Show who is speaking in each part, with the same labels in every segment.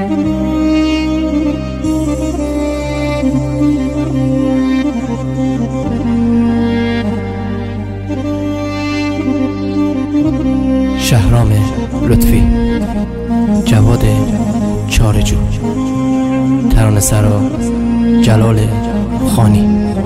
Speaker 1: شهرام لطفی، جواد چارجو، ترانه‌سرا جلال خانی.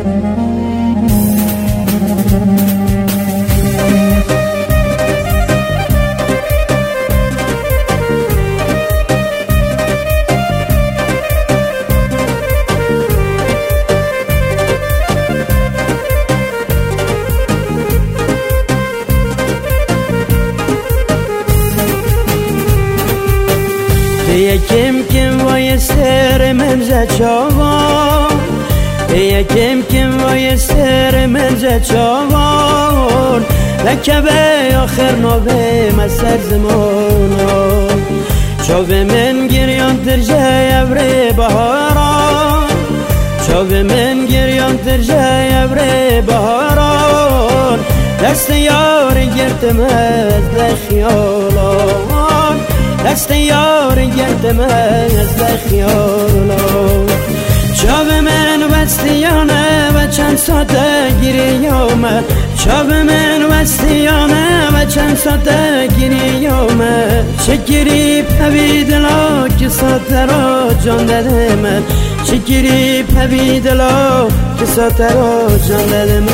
Speaker 2: Kim vay serememze çavan, kim vay serememze çavan, lekebe axir nove meser zamana. Çave men giryan terce evre baharan, çave men giryan terce evre baharan, dest yar girtemez de khiyalan, دست یار گردم از خیالا. چاب من وستیانه و چند ساعته گریومه، چاب من وستیانه و چند ساعته گریومه. چکری پویدلا که ساعته را جان دادم، چکری پویدلا که ساعته را جان دادم.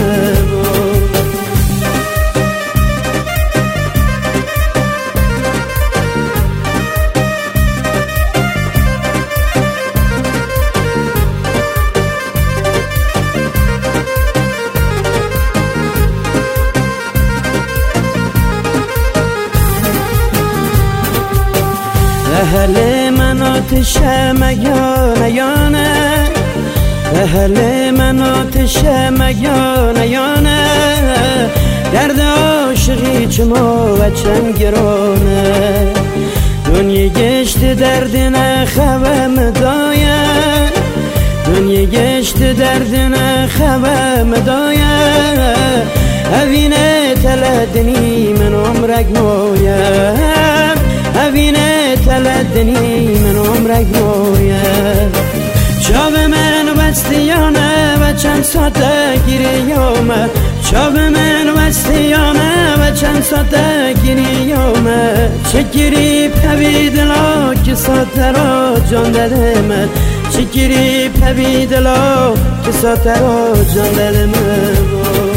Speaker 2: اهل من آتش مگانه یانه، اهل من آتش مگانه یانه، درد عاشقی چما و چند گرانه. دنیا گشت درد نخوام دایه، دنیا گشت درد نخوام دایه. اوینه تلدنی من عمرک نویم، اوینه تلدنی من عمرک نویم. چاب من وستیانه و چند ساعته گریومه، چاب من وستیانه و چند ساعته گریومه. چکری پویدلا که ساعته را جان دادم، چکری پویدلا که ساعته را جان دادم.